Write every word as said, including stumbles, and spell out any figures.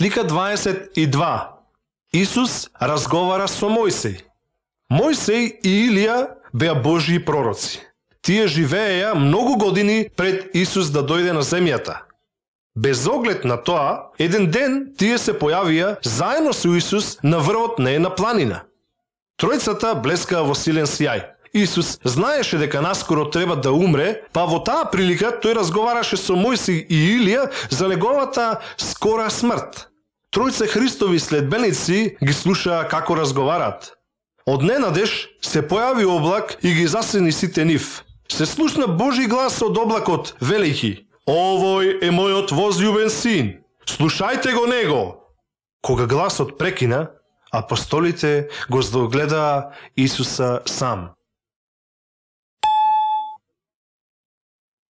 Слика дваесет и два. Исус разговара со Мојсей. Мојсей и Илија беа Божји пророци. Тие живееја многу години пред Исус да дојде на земјата. Без оглед на тоа, еден ден тие се појавија заедно со Исус на врвот на една планина. Тројцата блескаа во силен сјај. Исус знаеше дека наскоро треба да умре, па во таа прилика тој разговараше со Мојсей и Илија за неговата скора смрт. Тројца Христови следбеници ги слушаа како разговарат. Одненадеж се појави облак и ги засени сите нив. Се слушна Божи глас од облакот, велејќи: "Овој е мојот возљубен син, слушајте го него." Кога гласот прекина, апостолите го здогледаа Исуса сам.